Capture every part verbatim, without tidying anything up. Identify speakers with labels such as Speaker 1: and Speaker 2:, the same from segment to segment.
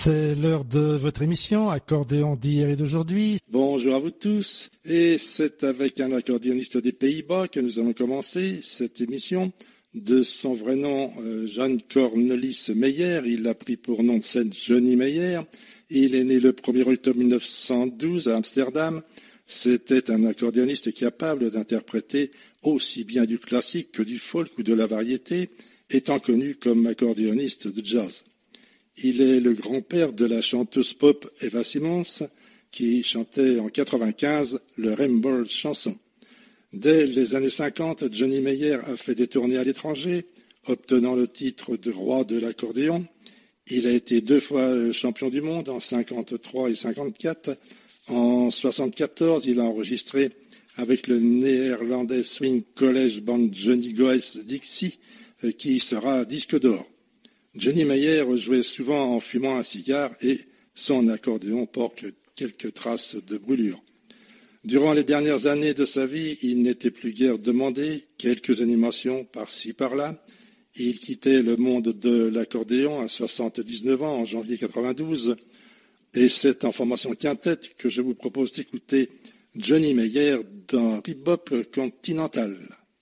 Speaker 1: C'est l'heure de votre émission, accordéon d'hier et d'aujourd'hui.
Speaker 2: Bonjour à vous tous, et c'est avec un accordéoniste des Pays-Bas que nous allons commencer cette émission. De son vrai nom, euh, Jan Cornelis Meyer, il a pris pour nom de scène Johnny Meyer. Il est né le premier octobre mille neuf cent douze à Amsterdam. C'était un accordéoniste capable d'interpréter aussi bien du classique que du folk ou de la variété, étant connu comme accordéoniste de jazz. Il est le grand-père de la chanteuse pop Eva Simmons, qui chantait en quatre-vingt-quinze le Rainbow chanson. Dès les années cinquante, Johnny Meyer a fait des tournées à l'étranger, obtenant le titre de roi de l'accordéon. Il a été deux fois champion du monde en cinquante-trois et cinquante-quatre. En soixante-quatorze, il a enregistré avec le néerlandais Swing College Band Johnny Goes Dixie, qui sera disque d'or. Johnny Meyer jouait souvent en fumant un cigare et son accordéon porte quelques traces de brûlure. Durant les dernières années de sa vie, il n'était plus guère demandé, quelques animations par-ci par-là. Il quittait le monde de l'accordéon à soixante-dix-neuf ans en janvier quatre-vingt-douze. Et c'est en formation quintette que je vous propose d'écouter Johnny Meyer dans Bebop Continental.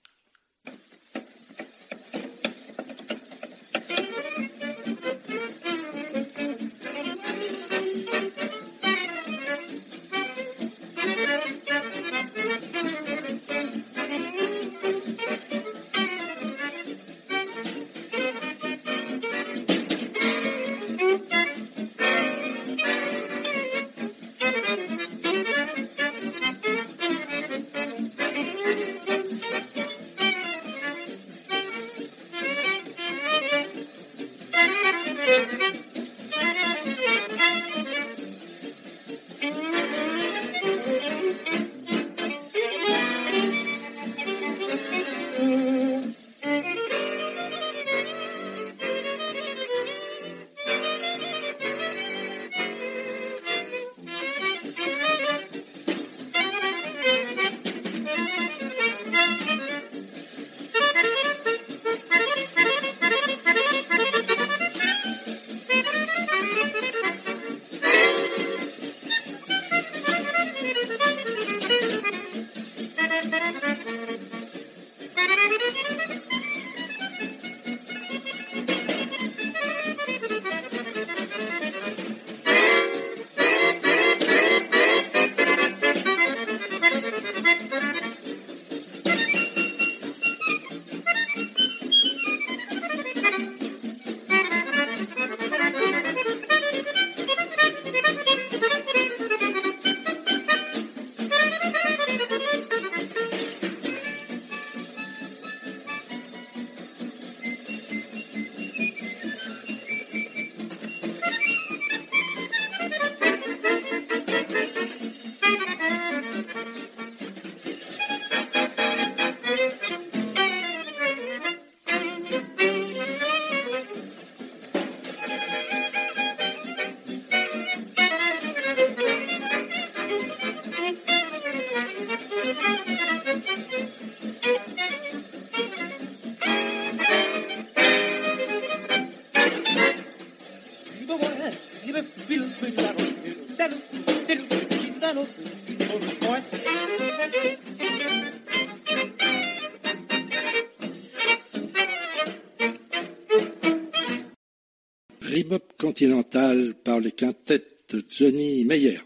Speaker 2: Bebop Continental par le quintet de Johnny Meyer.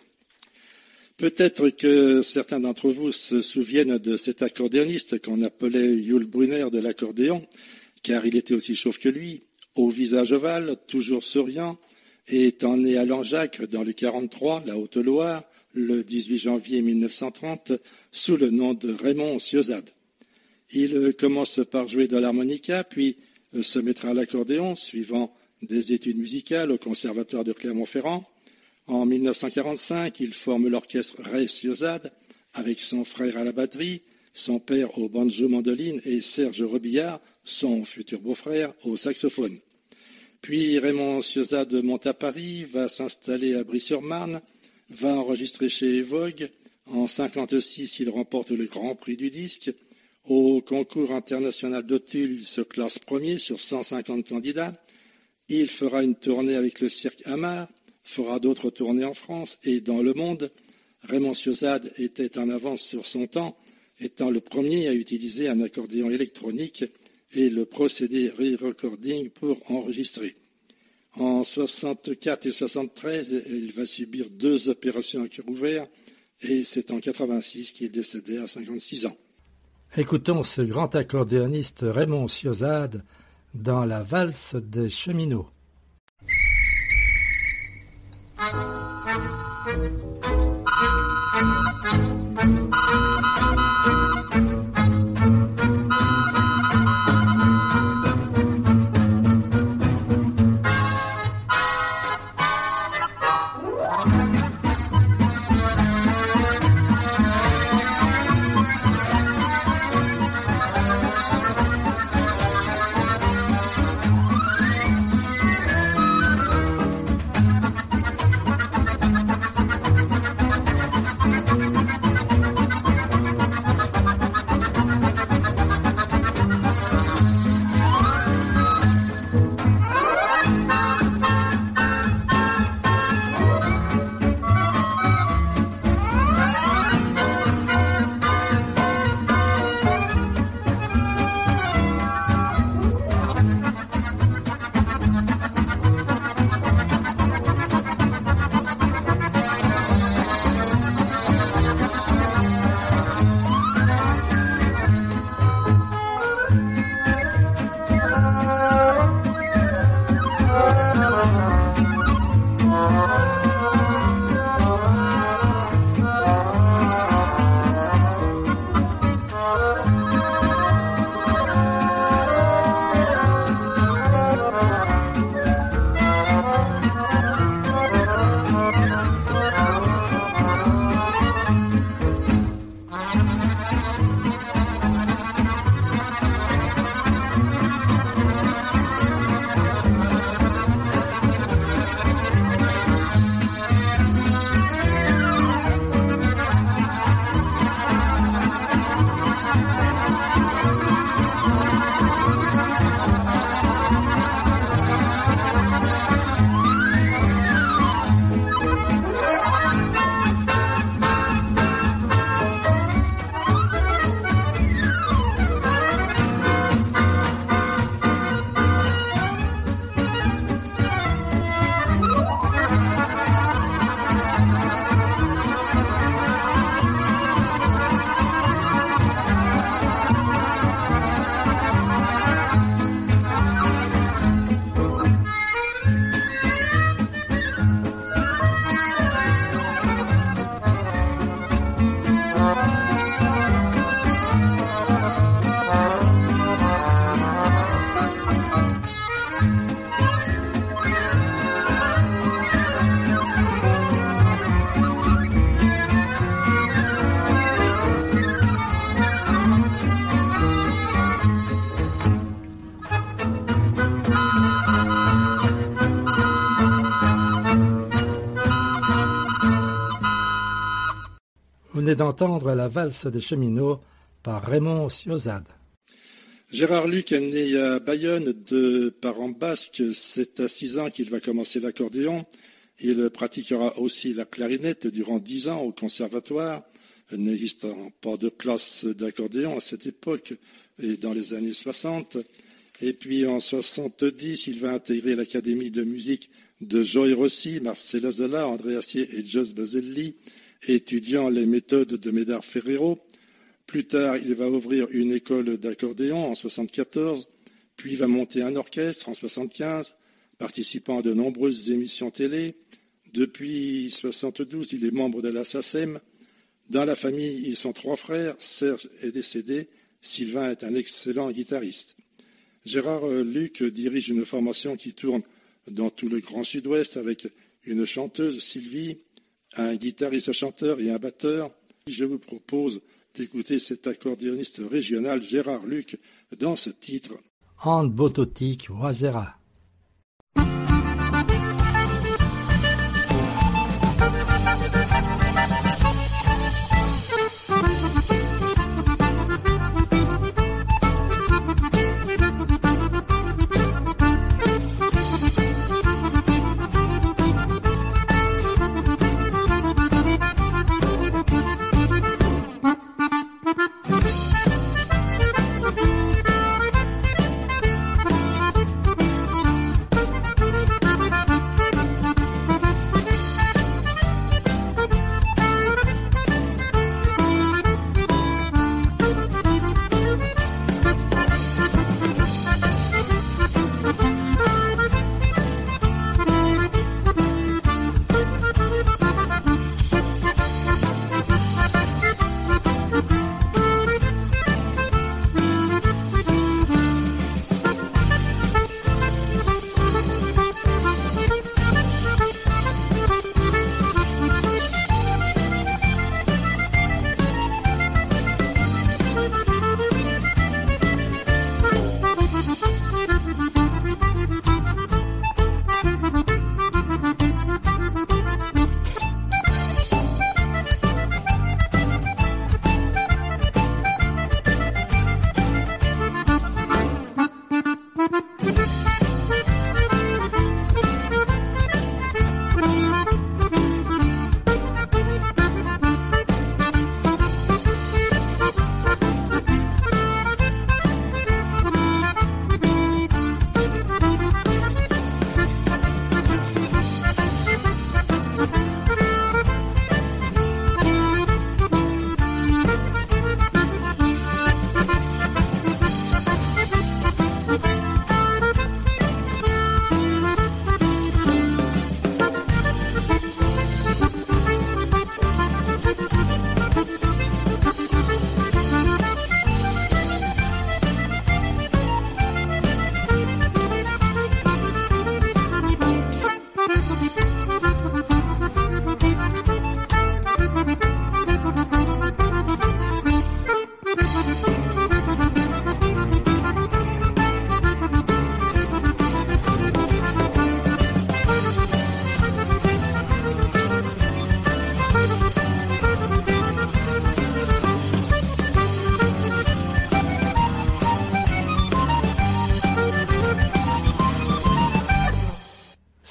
Speaker 2: Peut-être que certains d'entre vous se souviennent de cet accordéoniste qu'on appelait Yul Brynner de l'accordéon, car il était aussi chauve que lui, au visage ovale, toujours souriant, et étant né à Langeac dans le quarante-trois, la Haute-Loire, le dix-huit janvier mille neuf cent trente, sous le nom de Raymond Ciozade. Il commence par jouer de l'harmonica, puis se mettra à l'accordéon, suivant des études musicales au Conservatoire de Clermont-Ferrand. En mille neuf cent quarante-cinq, il forme l'orchestre Ray Ciozade avec son frère à la batterie, son père au banjo-mandoline et Serge Robillard, son futur beau-frère, au saxophone. Puis Raymond Ciozade monte à Paris, va s'installer à Brie-sur-Marne, va enregistrer chez Vogue. En cinquante-six, il remporte le Grand Prix du disque. Au concours international de Tulle, il se classe premier sur cent cinquante candidats. Il fera une tournée avec le cirque Hamar, fera d'autres tournées en France et dans le monde. Raymond Siosade était en avance sur son temps, étant le premier à utiliser un accordéon électronique et le procédé re-recording pour enregistrer. En soixante-quatre et soixante-treize, il va subir deux opérations à cœur ouvert et c'est en quatre-vingt-six qu'il décédait à cinquante-six ans.
Speaker 1: Écoutons ce grand accordéoniste Raymond Siosade dans la valse des cheminots. Vous venez d'entendre la valse des cheminots par Raymond Siosade.
Speaker 2: Gérard Luc est né à Bayonne de parents basques. C'est à six ans qu'il va commencer l'accordéon. Il pratiquera aussi la clarinette durant dix ans au conservatoire, n'existant pas de classe d'accordéon à cette époque et dans les années soixante. Et puis en soixante-dix, il va intégrer l'Académie de musique de Joey Rossi, Marcel Zola, André Assier et Jos Baselli, étudiant les méthodes de Médard Ferrero. Plus tard, il va ouvrir une école d'accordéon en soixante-quatorze, puis va monter un orchestre en soixante-quinze, participant à de nombreuses émissions télé. Depuis soixante-douze, il est membre de la S A C E M. Dans la famille, ils sont trois frères. Serge est décédé. Sylvain est un excellent guitariste. Gérard Luc dirige une formation qui tourne dans tout le Grand Sud-Ouest avec une chanteuse, Sylvie, un guitariste-chanteur et un batteur. Je vous propose d'écouter cet accordéoniste régional Gérard Luc dans ce titre.
Speaker 1: And bototik wazera.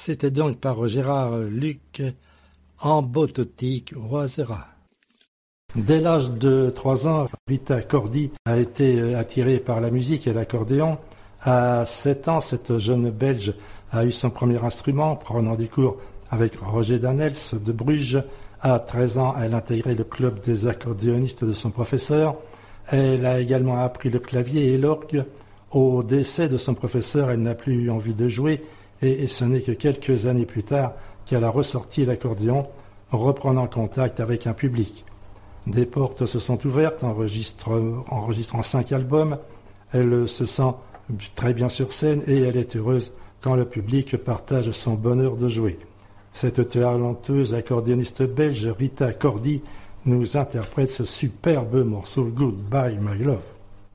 Speaker 1: C'était donc par Gérard Luc, Ambototique Roisera. Dès l'âge de trois ans, Rita Cordy a été attirée par la musique et l'accordéon. À sept ans, cette jeune Belge a eu son premier instrument, prenant des cours avec Roger Danels de Bruges. À treize ans, elle a intégré le club des accordéonistes de son professeur. Elle a également appris le clavier et l'orgue. Au décès de son professeur, elle n'a plus eu envie de jouer et ce n'est que quelques années plus tard qu'elle a ressorti l'accordéon, reprenant contact avec un public. Des portes se sont ouvertes, enregistre, enregistrant cinq albums. Elle se sent très bien sur scène et elle est heureuse quand le public partage son bonheur de jouer. Cette talentueuse accordéoniste belge, Rita Cordy, nous interprète ce superbe morceau Goodbye My Love.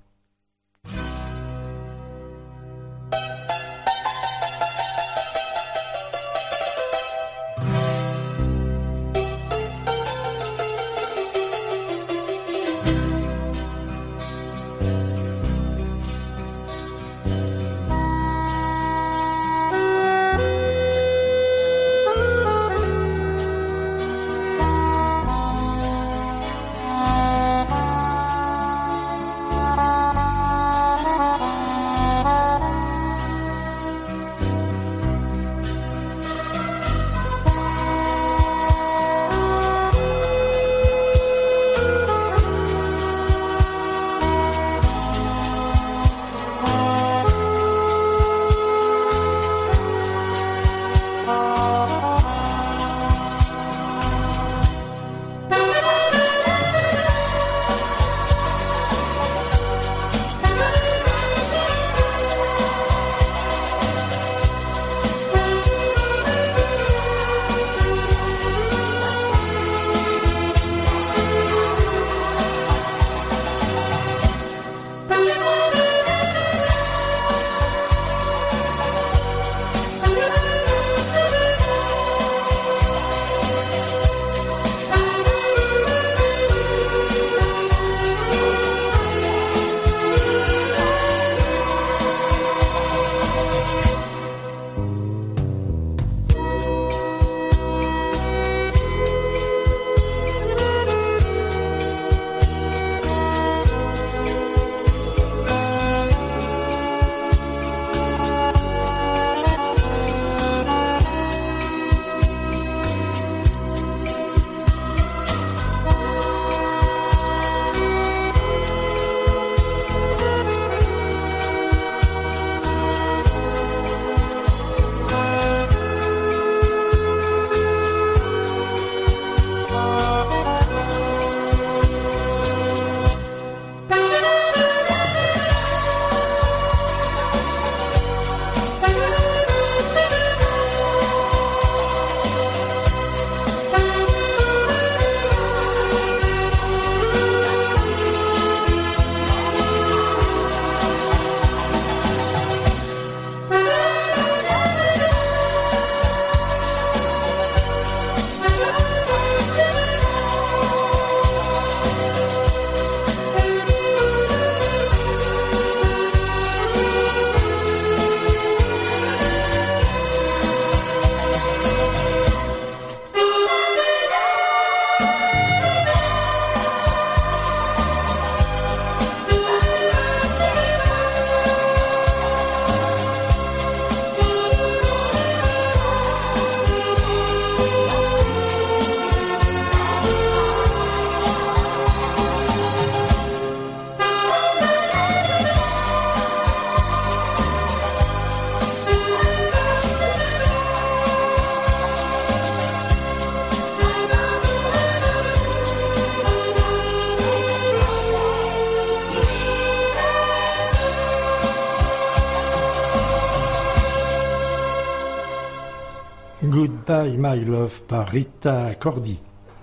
Speaker 1: Goodbye My Love par Rita Cordy.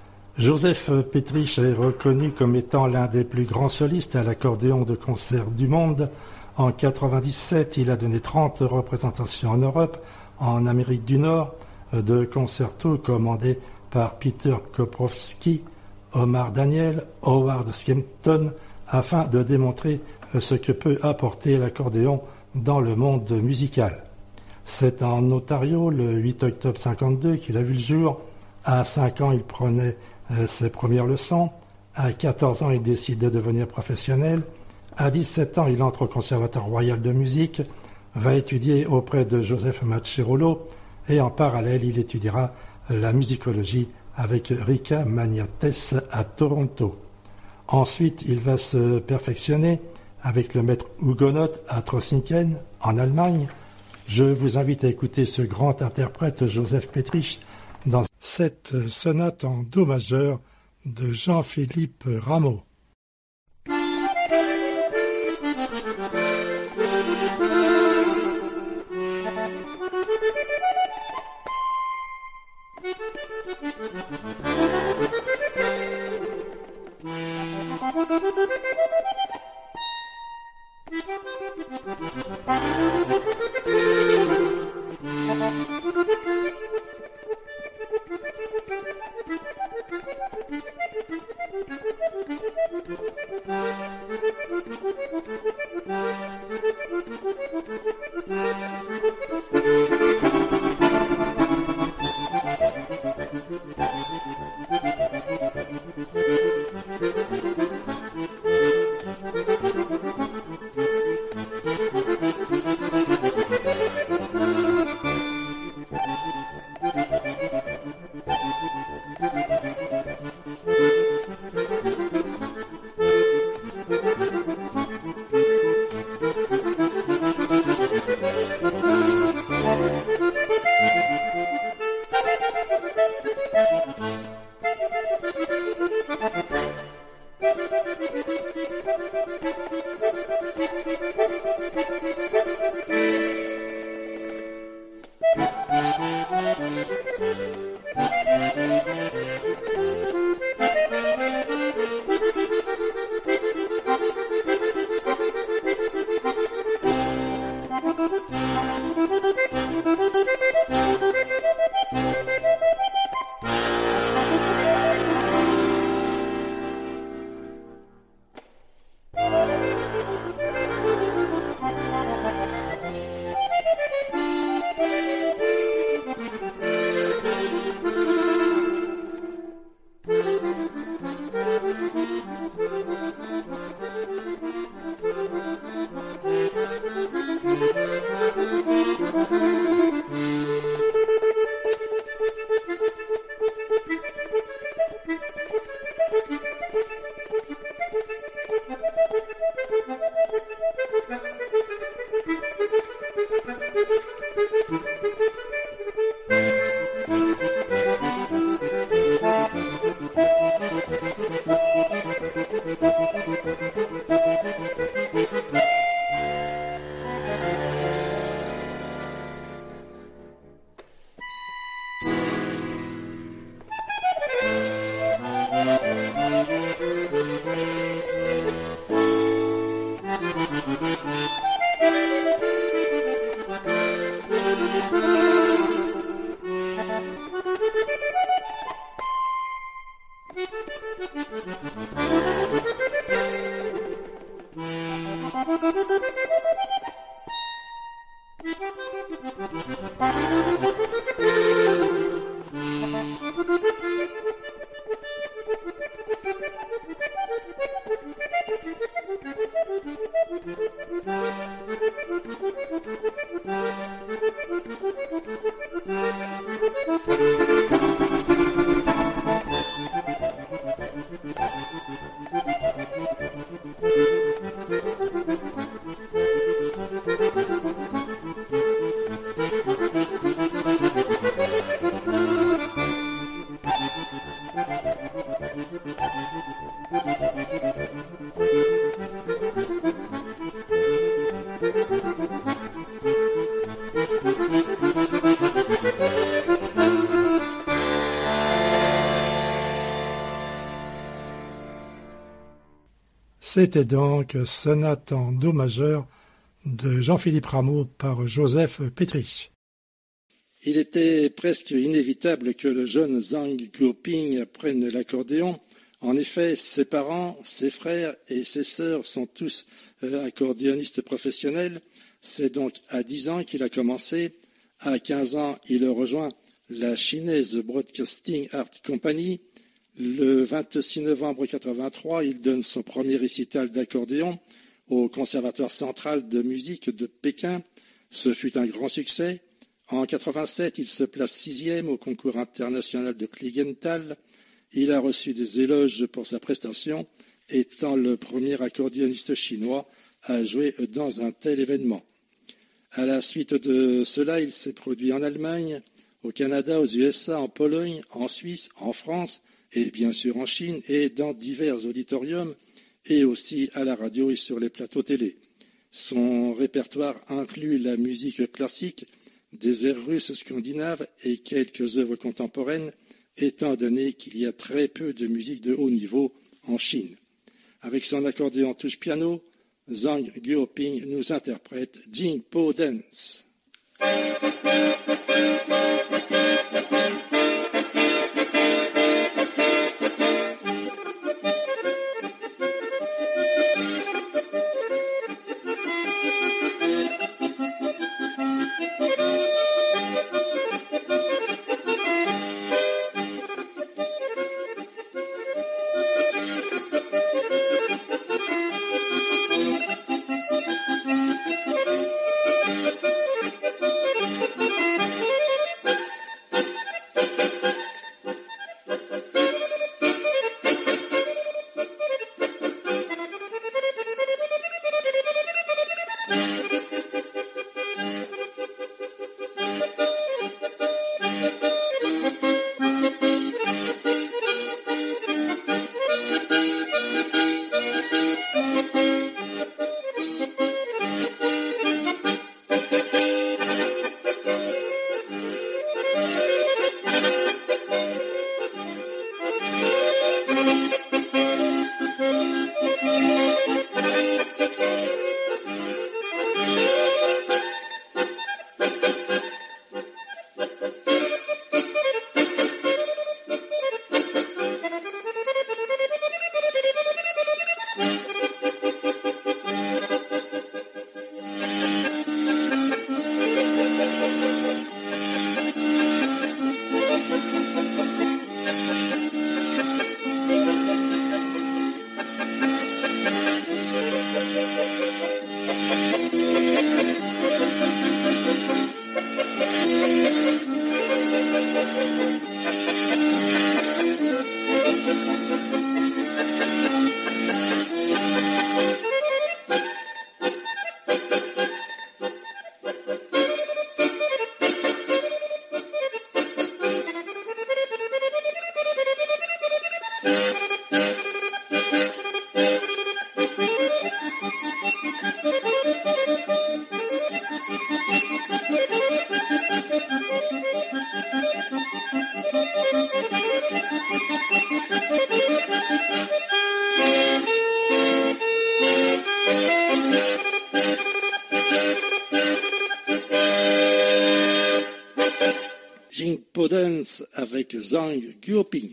Speaker 1: Joseph Petrich est reconnu comme étant l'un des plus grands solistes à l'accordéon de concert du monde. En quatre-vingt-dix-sept, il a donné trente représentations en Europe, en Amérique du Nord, de concertos commandés par Peter Koprowski, Omar Daniel, Howard Skempton, afin de démontrer ce que peut apporter l'accordéon dans le monde musical. C'est en Ontario, le huit octobre cinquante-deux, qu'il a vu le jour. À cinq ans, il prenait euh, ses premières leçons. À quatorze ans, il décide de devenir professionnel. À dix-sept ans, il entre au Conservatoire royal de musique, va étudier auprès de Joseph Mascherolo et en parallèle, il étudiera la musicologie avec Rika Magnates à Toronto. Ensuite, il va se perfectionner avec le maître Hugonot à Trossingen, en Allemagne. Je vous invite à écouter ce grand interprète Joseph Petrich dans cette sonate en do majeur de Jean-Philippe Rameau. C'était donc Sonate en do majeur de Jean-Philippe Rameau par Joseph Petrich.
Speaker 2: Il était presque inévitable que le jeune Zhang Guoping apprenne l'accordéon. En effet, ses parents, ses frères et ses sœurs sont tous accordéonistes professionnels. C'est donc à dix ans qu'il a commencé. À quinze ans, il rejoint la chinoise Broadcasting Art Company. Le vingt-six novembre mille neuf cent quatre-vingt-trois, il donne son premier récital d'accordéon au Conservatoire central de musique de Pékin. Ce fut un grand succès. En quatre-vingt-sept, il se place sixième au concours international de Klingenthal. Il a reçu des éloges pour sa prestation, étant le premier accordéoniste chinois à jouer dans un tel événement. À la suite de cela, il s'est produit en Allemagne, au Canada, aux U S A, en Pologne, en Suisse, en France et bien sûr en Chine et dans divers auditoriums et aussi à la radio et sur les plateaux télé. Son répertoire inclut la musique classique, des airs russes scandinaves et quelques œuvres contemporaines, étant donné qu'il y a très peu de musique de haut niveau en Chine. Avec son accordéon touche piano, Zhang Guoping nous interprète Jingpo Dance. Jingpo Dance avec Zhang Guoping.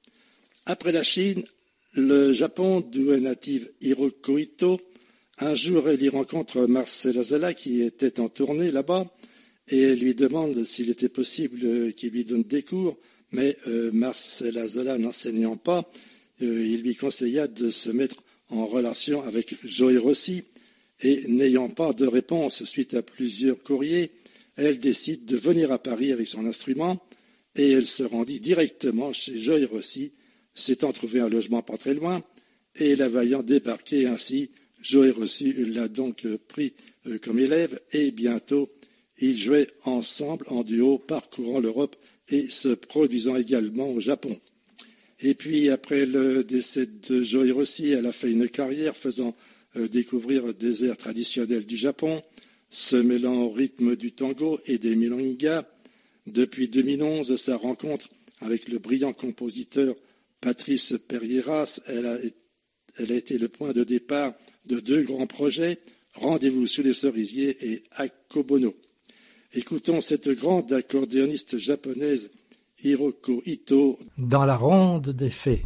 Speaker 2: Après la Chine, le Japon, d'où est native Hiroko Ito, un jour elle y rencontre Marcel Azola qui était en tournée là-bas et elle lui demande s'il était possible qu'il lui donne des cours, mais euh, Marcel Azola n'enseignant pas, euh, il lui conseilla de se mettre en relation avec Joe Rossi et n'ayant pas de réponse suite à plusieurs courriers, elle décide de venir à Paris avec son instrument et elle se rendit directement chez Joe Rossi, s'étant trouvé un logement pas très loin et la voyant débarquer ainsi, Joe Rossi l'a donc pris comme élève et bientôt ils jouaient ensemble en duo parcourant l'Europe et se produisant également au Japon. Et puis après le décès de Joe Rossi, elle a fait une carrière faisant découvrir des airs traditionnels du Japon, se mêlant au rythme du tango et des milongas. Depuis deux mille onze, sa rencontre avec le brillant compositeur Patrice Perrieras, elle a, elle a été le point de départ de deux grands projets, Rendez-vous sous les cerisiers et Akobono. Écoutons cette grande accordéoniste japonaise Hiroko Ito
Speaker 1: dans la ronde des fées.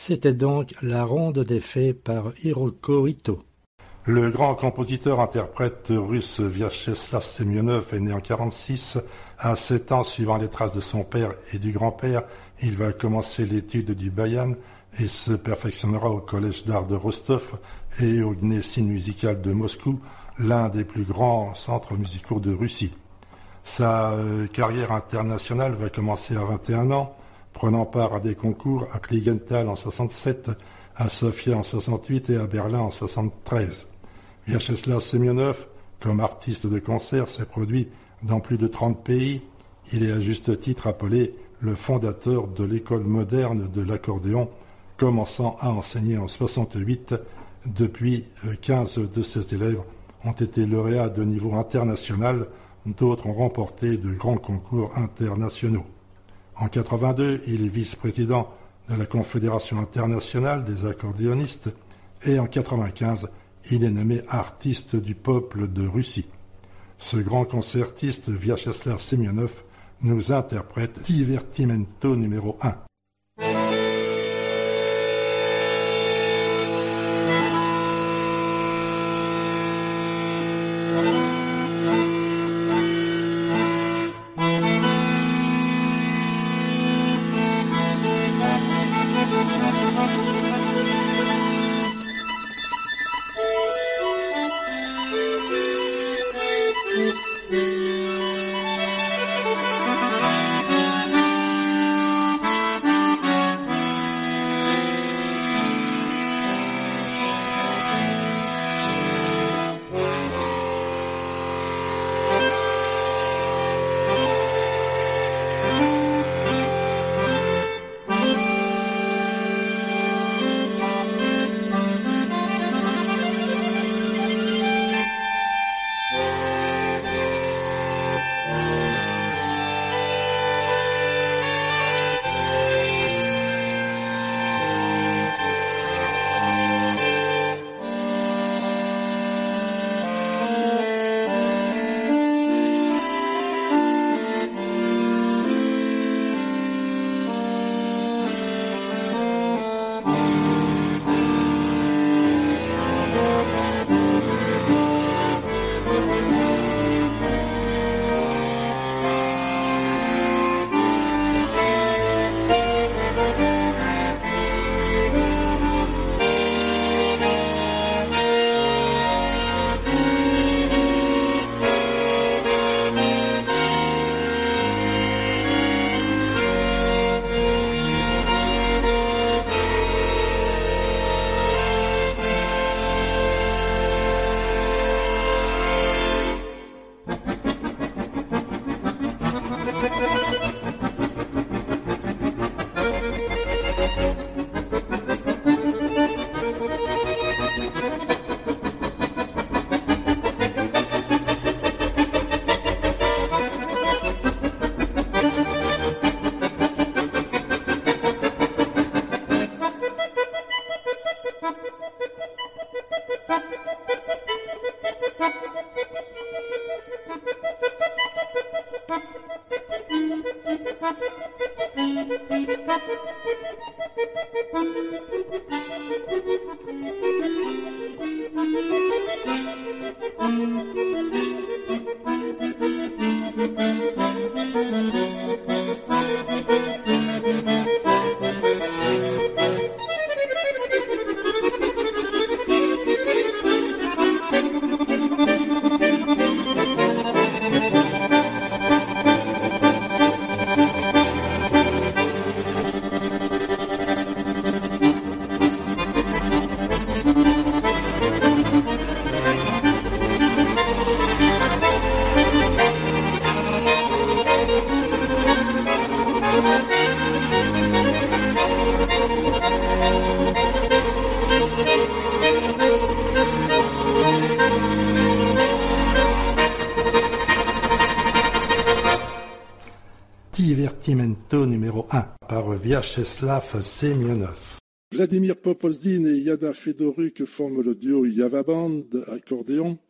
Speaker 1: C'était donc la ronde des fées par Hiroko Ito.
Speaker 2: Le grand compositeur-interprète russe Vyacheslav Semyonov est né en quarante-six. À sept ans, suivant les traces de son père et du grand-père, il va commencer l'étude du bayan et se perfectionnera au collège d'art de Rostov et au Gnessine musical de Moscou, l'un des plus grands centres musicaux de Russie. Sa euh, carrière internationale va commencer à vingt et un ans, prenant part à des concours à Kligenthal en soixante-sept, à Sofia en soixante-huit et à Berlin en soixante-treize. Vyacheslav Semyonov, comme artiste de concert, s'est produit dans plus de trente pays. Il est à juste titre appelé le fondateur de l'école moderne de l'accordéon, commençant à enseigner en soixante-huit. Depuis, quinze de ses élèves ont été lauréats de niveau international, d'autres ont remporté de grands concours internationaux. En quatre-vingt-deux, il est vice-président de la Confédération internationale des accordéonistes et en quatre-vingt-quinze, il est nommé artiste du peuple de Russie. Ce grand concertiste, Vyacheslav Semyonov, nous interprète Divertimento numéro un. Divertimento numéro un par Vyacheslav Semyonov.
Speaker 3: Vladimir Popolzin et Yada Fedoruk forment le duo Yava Band accordéon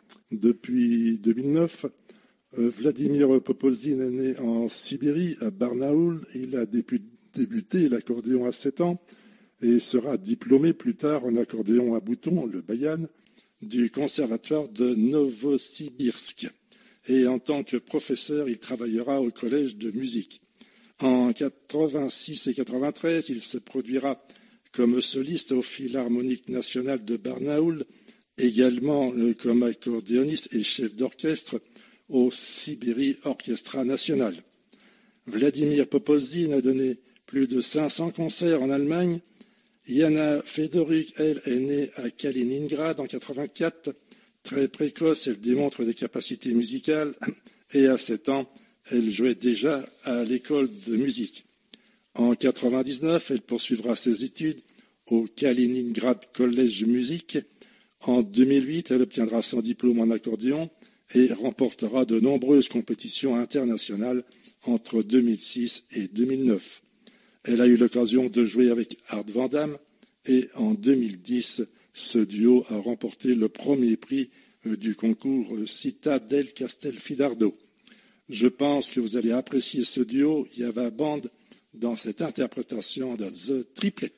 Speaker 3: depuis deux mille neuf. Euh, Vladimir Popolzin est né en Sibérie, à Barnaoul. Il a débuté l'accordéon à sept ans. et sera diplômé plus tard en accordéon à boutons, le bayan,
Speaker 2: du conservatoire de Novosibirsk. Et en tant que professeur, il travaillera au collège de musique. En quatre-vingt-six et quatre-vingt-treize, il se produira comme soliste au Philharmonique national de Barnaoul, également comme accordéoniste et chef d'orchestre au Sibérie Orchestra National. Vladimir Popozdine a donné plus de cinq cents concerts en Allemagne. Yana Fedoruk, elle, est née à Kaliningrad en quatre-vingt-quatre. Très précoce, elle démontre des capacités musicales et à sept ans, elle jouait déjà à l'école de musique. En quatre-vingt-dix-neuf, elle poursuivra ses études au Kaliningrad College Music. En deux mille huit, elle obtiendra son diplôme en accordéon et remportera de nombreuses compétitions internationales entre deux mille six et deux mille neuf. Elle a eu l'occasion de jouer avec Art Van Damme et en deux mille dix, ce duo a remporté le premier prix du concours Città del Castelfidardo. Je pense que vous allez apprécier ce duo Java Band dans cette interprétation de The Triplet.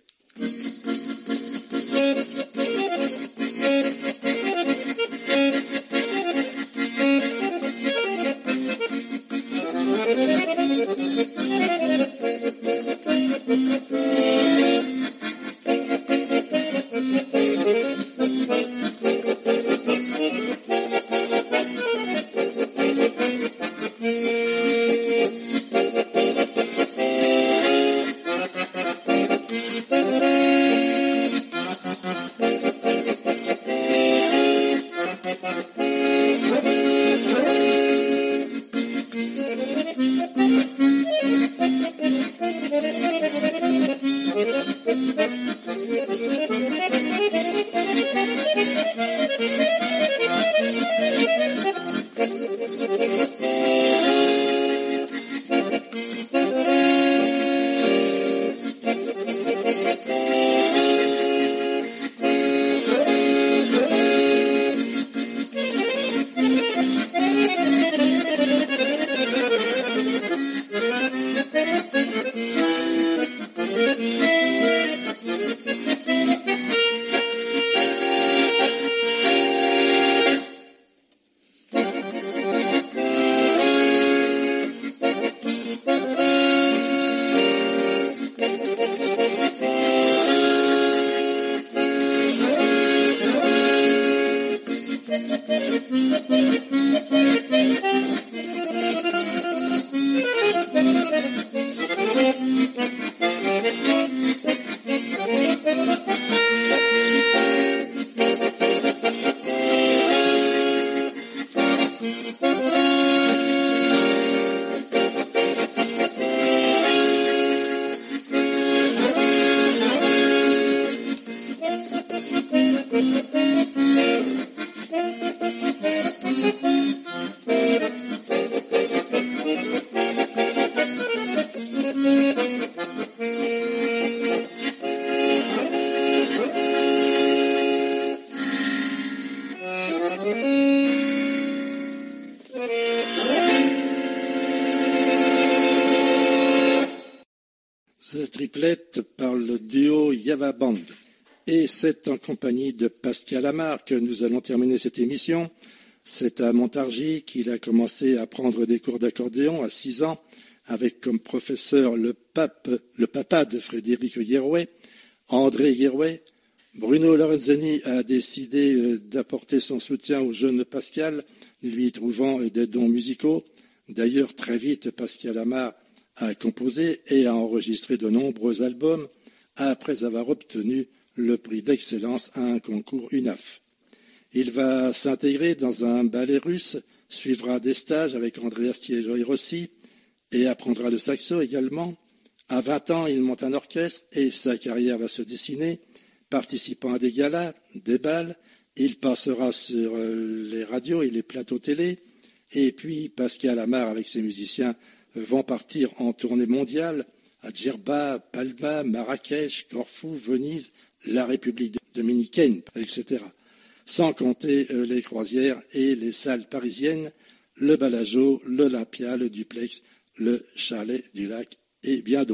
Speaker 2: The Triplet par le duo Java Band. Et c'est en compagnie de Pascal Amar que nous allons terminer cette émission. C'est à Montargis qu'il a commencé à prendre des cours d'accordéon à six ans, avec comme professeur le, pape, le papa de Frédéric Guérouet, André Guérouet. Bruno Lorenzini a décidé d'apporter son soutien au jeune Pascal, lui trouvant des dons musicaux. D'ailleurs, très vite, Pascal Amar a composé et a enregistré de nombreux albums après avoir obtenu le prix d'excellence à un concours U N A F. Il va s'intégrer dans un ballet russe, suivra des stages avec Andrea Stiegoi-Rossi et apprendra le saxo également. À vingt ans, il monte un orchestre et sa carrière va se dessiner. Participant à des galas, des bals, il passera sur les radios et les plateaux télé. Et puis Pascal Amar avec ses musiciens vont partir en tournée mondiale à Djerba, Palma, Marrakech, Corfou, Venise, la République dominicaine, et cetera. Sans compter les croisières et les salles parisiennes, le Bellagio, l'Olympia, le Duplex, le Chalet du Lac et bien d'autres.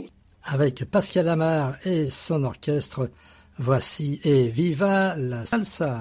Speaker 1: avec Pascal Amar et son orchestre. Voici Et Viva la Salsa.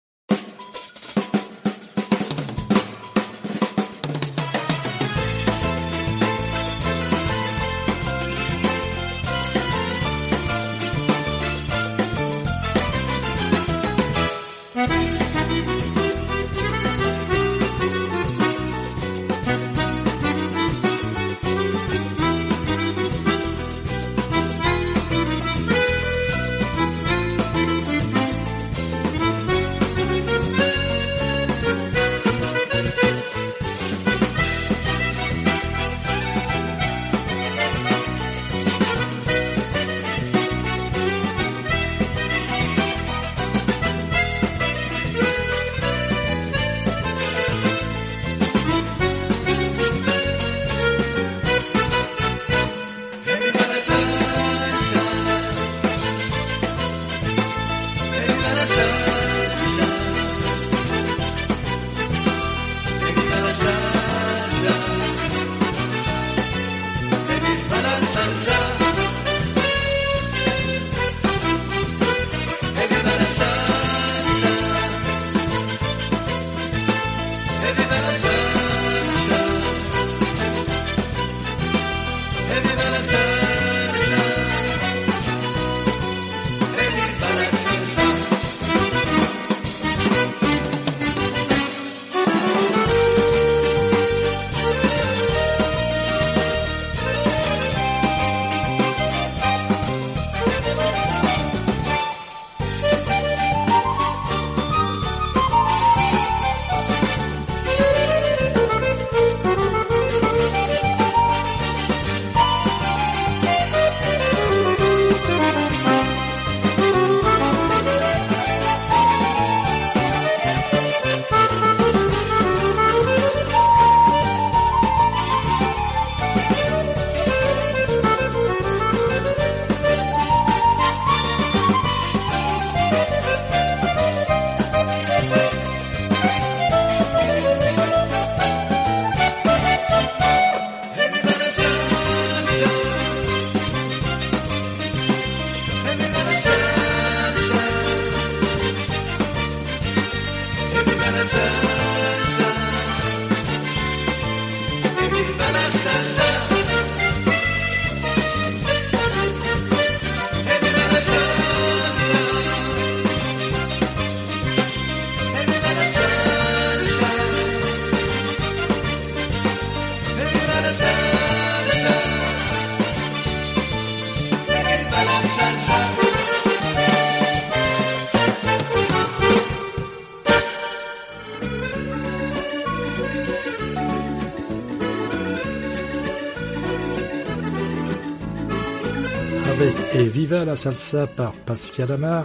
Speaker 1: Avec Et Viva la Salsa par Pascal Amar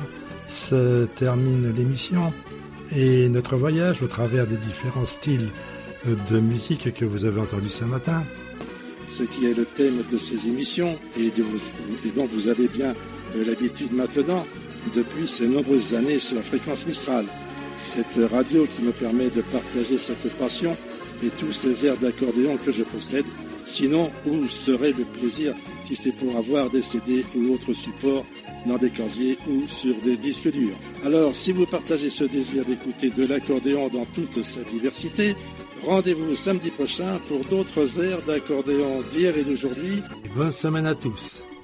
Speaker 1: se termine l'émission et notre voyage au travers des différents styles de musique que vous avez entendus ce matin.
Speaker 2: Ce qui est le thème de ces émissions et, de vous, et dont vous avez bien l'habitude maintenant depuis ces nombreuses années sur la fréquence Mistral. Cette radio qui me permet de partager cette passion et tous ces airs d'accordéon que je possède. Sinon, où serait le plaisir si c'est pour avoir des C D ou autres supports dans des casiers ou sur des disques durs. Alors, si vous partagez ce désir d'écouter de l'accordéon dans toute sa diversité, rendez-vous samedi prochain pour d'autres airs d'accordéon d'hier et d'aujourd'hui.
Speaker 1: Bonne semaine à tous.